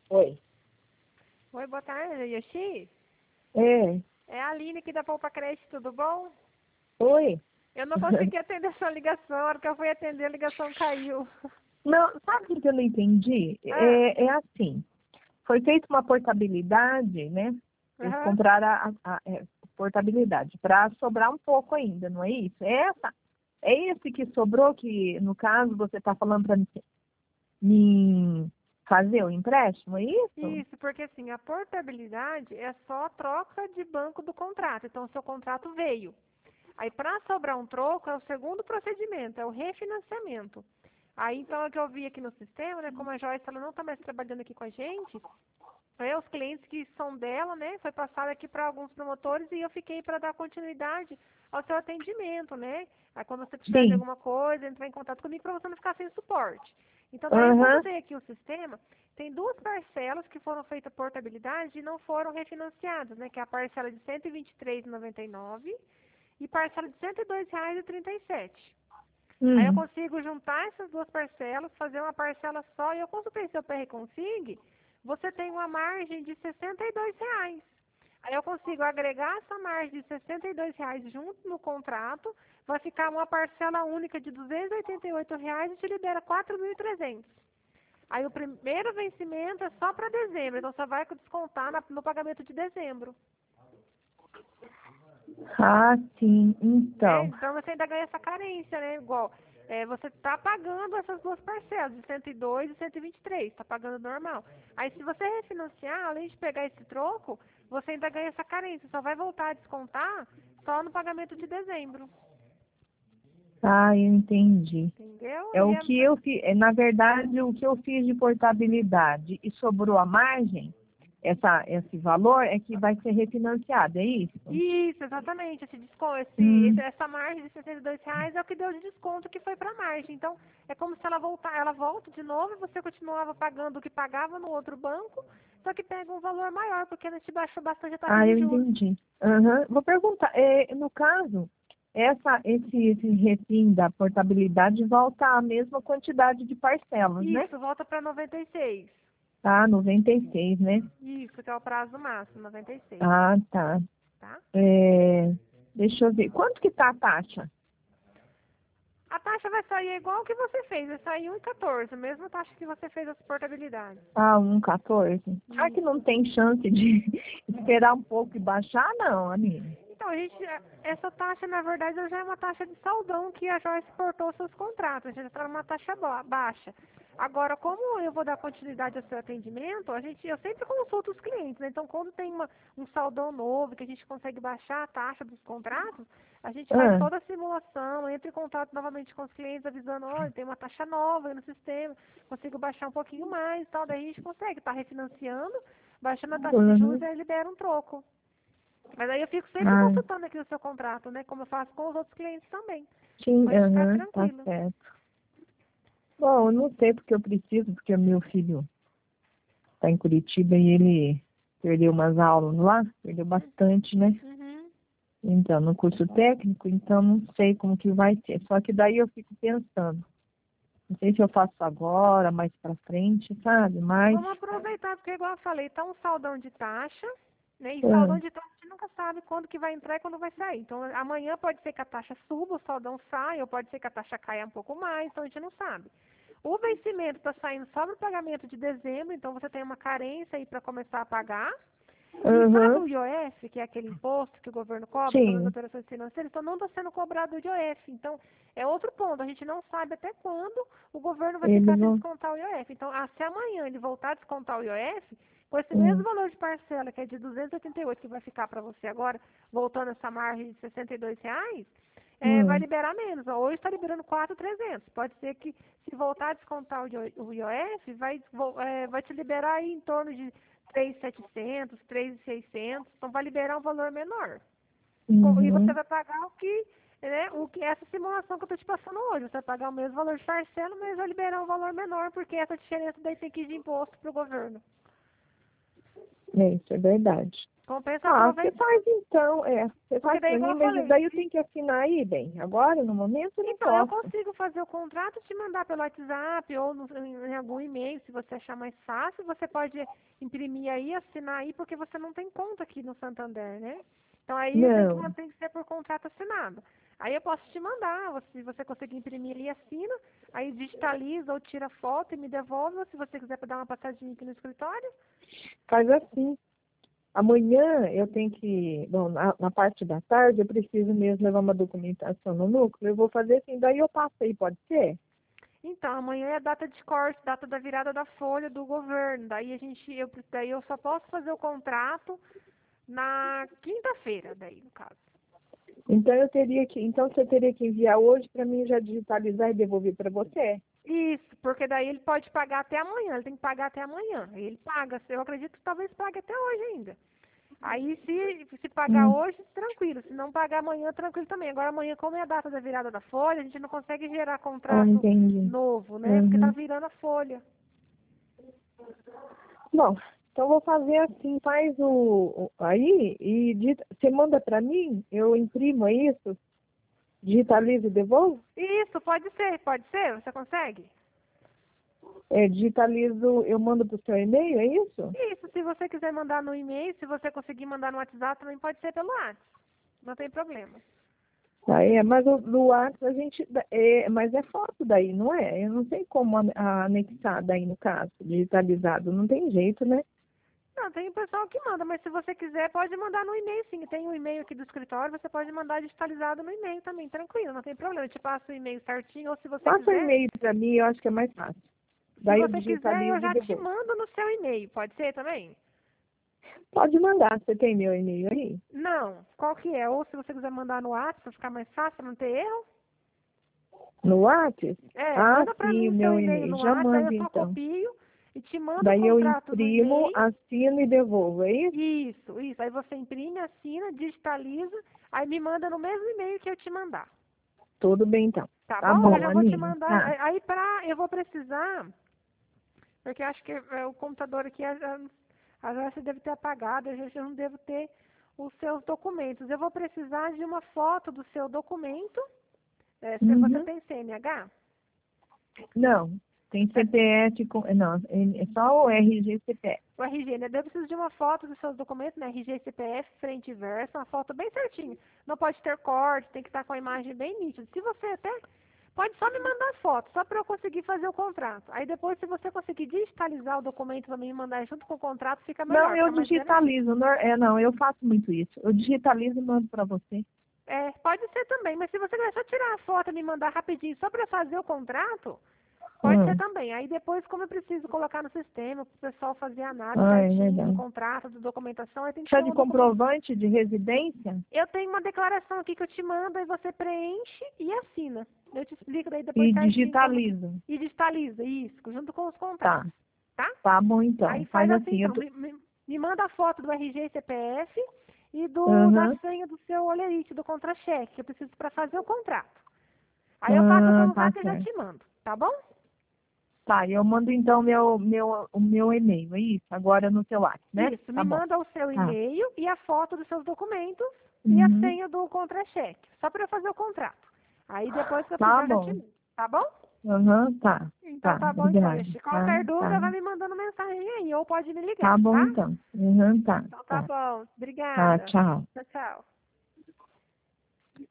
Oi. Oi, boa tarde, Yoshi. É. É a Aline aqui da Poupa Creche, tudo bom? Oi. Eu não consegui atender sua ligação, a hora que eu fui atender a ligação caiu. Não, sabe o que eu não entendi? Ah, É assim, foi feita uma portabilidade, né? Eles aham. compraram a portabilidade para sobrar um pouco ainda, não é isso? É esse que sobrou que, no caso, você está falando para mim fazer o empréstimo, é isso? Isso, porque assim, a portabilidade é só a troca de banco do contrato. Então, o seu contrato veio. Aí, para sobrar um troco, é o segundo procedimento, é o refinanciamento. Aí, então, é o que eu vi aqui no sistema, né? Como a Joyce ela não está mais trabalhando aqui com a gente, os clientes que são dela, né, foi passado aqui para alguns promotores e eu fiquei para dar continuidade ao seu atendimento, né? Aí quando você precisar de Sim. alguma coisa, entrar em contato comigo para você não ficar sem suporte. Então daí eu Aham. consultei aqui o sistema, tem duas parcelas que foram feitas portabilidade e não foram refinanciadas, né? Que é a parcela de R$ 123,99 e parcela de R$ 102,37. Aí eu Hum. consigo juntar essas duas parcelas, fazer uma parcela só, e eu consultei seu PR Consig, você tem uma margem de R$ 62. Aí eu consigo agregar essa margem de R$ 62 junto no contrato, vai ficar uma parcela única de R$ 288 e te libera 4.300. Aí o primeiro vencimento é só para dezembro, então só vai descontar no pagamento de dezembro. Ah, sim. Né? Então. Então você ainda ganha essa carência, né? Igual, você está pagando essas duas parcelas, de 102 e 123, está pagando normal. Aí se você refinanciar, além de pegar esse troco, você ainda ganha essa carência, só vai voltar a descontar só no pagamento de dezembro. Ah, eu entendi. Entendeu? É E o que eu fiz, na verdade, o que eu fiz de portabilidade e sobrou a margem, esse valor é que vai ser refinanciado, é isso? isso, exatamente. Hum, Essa margem de R$ 62 é o que deu de desconto que foi para a margem. Então, é como se ela voltar, ela volta de novo e você continuava pagando o que pagava no outro banco, só que pega um valor maior, porque ela te baixou bastante a taxa de eu juros. entendi. Aham. Vou perguntar, no caso, esse refim da portabilidade volta à mesma quantidade de parcelas, né? Isso, volta para 96. Tá, 96, né? Isso, que é o prazo máximo, 96, Ah, tá. tá? É, deixa eu ver, quanto que tá a taxa? A taxa vai sair igual que você fez, vai sair 1,14, a mesma taxa que você fez a suportabilidade. Ah, 1,14. Será que não Isso. tem chance de esperar um pouco e baixar? Não, Aline. Então, essa taxa, na verdade, ela já é uma taxa de saldão que a Joyce cortou seus contratos. A gente está numa taxa baixa. Agora, como eu vou dar continuidade ao seu atendimento, eu sempre consulto os clientes, né? Então, quando tem um saldão novo, que a gente consegue baixar a taxa dos contratos, a gente faz Ah, toda a simulação, entra em contato novamente com os clientes, avisando, olha, tem uma taxa nova aí no sistema, consigo baixar um pouquinho mais e tal. Daí a gente consegue estar refinanciando, baixando a taxa de juros e uhum. aí libera um troco. Mas aí eu fico sempre Ah, consultando aqui o seu contrato, né? Como eu faço com os outros clientes também. sim, Pode ficar tá tranquilo. certo. Bom, eu não sei porque eu preciso, porque o meu filho está em Curitiba e ele perdeu umas aulas lá, perdeu bastante, né? Uhum. Então, no curso técnico, então não sei como que vai ser. Só que daí eu fico pensando, não sei se eu faço agora, mais pra frente, sabe? Mas, Vamos aproveitar, porque igual eu falei, tá um saldão de taxa, né? E ah, saldão de taxa a gente nunca sabe quando que vai entrar e quando vai sair. Então amanhã pode ser que a taxa suba, o saldão saia, ou pode ser que a taxa caia um pouco mais, então a gente não sabe. O vencimento está saindo só no pagamento de dezembro, então você tem uma carência aí para começar a pagar. E sabe uhum, o IOF, que é aquele imposto que o governo cobra pelas sim, operações financeiras? Então não está sendo cobrado o IOF. Então é outro ponto. A gente não sabe até quando o governo vai eles ficar sem vão, descontar o IOF. Então, se amanhã ele voltar a descontar o IOF, com esse mesmo hum, valor de parcela, que é de 288, que vai ficar para você agora, voltando essa margem de R$ 62, vai hum, liberar menos. Ó, hoje está liberando 4.300. Pode ser que, se voltar a descontar o IOF, vai te liberar aí em torno de 3.700, 3.600. Então, vai liberar um valor menor. E você uhum. vai pagar essa simulação que eu estou te passando hoje. Você vai pagar o mesmo valor de parcela, mas vai liberar um valor menor, porque essa diferença daí tem que ir de imposto para o governo. Isso é verdade. Compensa Você aproveitar. faz então, você faz daí, pra igual mim, eu mas falei, daí eu tenho que assinar aí, bem. Agora, no momento, eu não Então, eu posso. consigo fazer o contrato e te mandar pelo WhatsApp ou em algum e-mail, se você achar mais fácil. Você pode imprimir aí, assinar aí, porque você não tem conta aqui no Santander, né? Então, aí Não. tem que ser por contrato assinado. Aí eu posso te mandar, se você conseguir imprimir ali, assina, aí digitaliza ou tira foto e me devolve, ou se você quiser dar uma passadinha aqui no escritório. Faz assim. Amanhã eu tenho que, bom, na parte da tarde eu preciso mesmo levar uma documentação no núcleo. Eu vou fazer assim, daí eu passo aí, pode ser? Então, amanhã é a data de corte, data da virada da folha do governo. Daí eu só posso fazer o contrato na quinta-feira, daí, no caso. Então você teria que enviar hoje para mim já digitalizar e devolver para você? Isso, porque daí ele pode pagar até amanhã, ele tem que pagar até amanhã. Aí ele paga, eu acredito que talvez pague até hoje ainda. Aí se pagar Hum. hoje, tranquilo. Se não pagar amanhã, tranquilo também. Agora amanhã, como é a data da virada da folha, a gente não consegue gerar contrato Entendi. novo, né? Porque tá Uhum. virando a folha. Bom, então vou fazer assim, faz aí e você manda para mim, eu imprimo isso, digitalizo e devolvo? Isso, pode ser, você consegue? Digitalizo, eu mando para o seu e-mail, é isso? Isso, se você quiser mandar no e-mail, se você conseguir mandar no WhatsApp, também pode ser pelo WhatsApp. Não tem problema. Aí, mas no WhatsApp a gente, mas é foto daí, não é? Eu não sei como anexar daí no caso, digitalizado, não tem jeito, né? Não, tem o pessoal que manda, mas se você quiser, pode mandar no e-mail, sim. Tem um e-mail aqui do escritório, você pode mandar digitalizado no e-mail também, tranquilo, não tem problema. Eu te passo o e-mail certinho, ou Passa o e-mail para mim, eu acho que é mais fácil. se Daí eu você quiser, eu digitalizo e já te devolvo. mando no seu e-mail. Pode ser também? Pode mandar, você tem meu e-mail aí? Não, qual que é? Ou se você quiser mandar no WhatsApp, para ficar mais fácil, pra não ter erro. No WhatsApp? Ah, Manda pra sim, mim o o seu meu e-mail e-mail. no Já WhatsApp, daí eu mando só então. copio e te mando o Daí eu contrato no imprimo, e-mail. assino e devolvo, é isso? Isso. Aí você imprime, assina, digitaliza, aí me manda no mesmo e-mail que eu te mandar. Tudo bem então. Tá Tá bom? Eu bom, já vou te Aninha. mandar. Tá. Eu vou precisar, porque eu acho que o computador aqui, agora você deve ter apagado, eu não devo ter os seus documentos. Eu vou precisar de uma foto do seu documento. Se você Uhum. tem CNH? Não, tem CPF com. Não, é só o RG e CPF. O RG, né? Eu preciso de uma foto dos seus documentos, né? RG e CPF, frente e verso, uma foto bem certinha. Não pode ter corte, tem que estar com a imagem bem nítida. Se você até pode só me mandar foto, só para eu conseguir fazer o contrato. Aí depois, se você conseguir digitalizar o documento para mim e mandar junto com o contrato, fica Não, melhor, eu fica mais garantido. digitalizo. Não, eu faço muito isso. Eu digitalizo e mando para você. Pode ser também, mas se você quiser só tirar a foto e me mandar rapidinho, só para fazer o contrato, pode ser Hum. também. Aí depois, como eu preciso colocar no sistema, para o pessoal fazer a análise Ah, é certinho do verdade. contrato, da documentação, aí tem que Precisa ser de um documento. comprovante de residência Eu tenho uma declaração aqui que eu te mando, aí você preenche e assina. Eu te explico daí depois e certinho como que... digitalizo. E digitaliza, isso, junto com os Tá. contratos, tá? Tá bom então. Aí faz Faz assim assim. então, me manda a foto do RG e CPF e da Aham. senha do seu olerite, do contra-cheque, que eu preciso para fazer o contrato. Aí eu faço o Tá contrato e já certo. te mando, tá bom? Tá, eu mando então o meu e-mail, é isso? Agora no seu WhatsApp, né? Isso, Tá me bom. manda o seu Tá. e-mail e a foto dos seus documentos e a Uhum. senha do contra-cheque, só para eu fazer o contrato. Aí depois que eu Tá fizer, eu já te bom. mando, tá bom? Aham, tá. Então Tá, tá bom então, obrigada. gente. Tá, Qualquer tá. dúvida, vai me mandando mensagem aí, ou pode me Tá ligar, bom tá? então. Uhum, tá, Então tá tá. bom. Tá, Obrigada. tchau. Tchau, tchau.